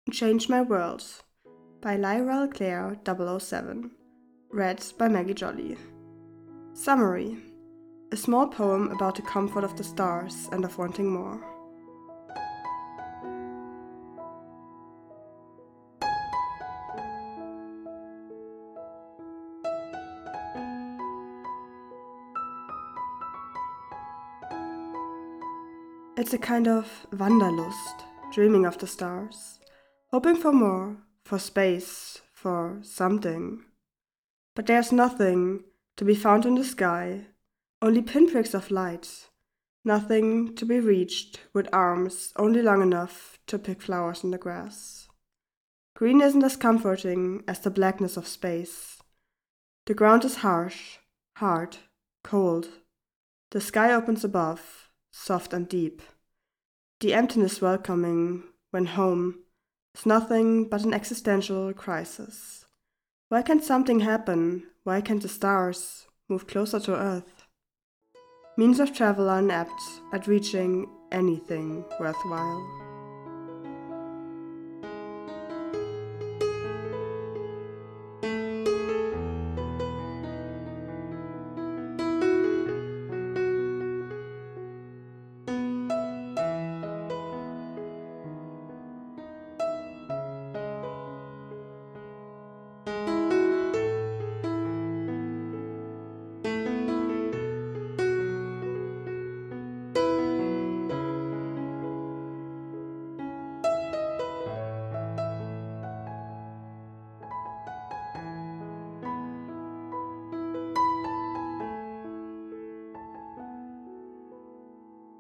Change My World by Lyra Claire 007. Read by Maggie Jolly. Summary: a small poem about the comfort of the stars and of wanting more. It's a kind of wanderlust, dreaming of the stars, hoping for more, for space, for something. But there's nothing to be found in the sky, only pinpricks of light, nothing to be reached with arms only long enough to pick flowers in the grass. Green isn't as comforting as the blackness of space. The ground is harsh, hard, cold. The sky opens above, soft and deep. The emptiness welcoming, when home, is nothing but an existential crisis. Why can't something happen? Why can't the stars move closer to Earth? Means of travel are inept at reaching anything worthwhile.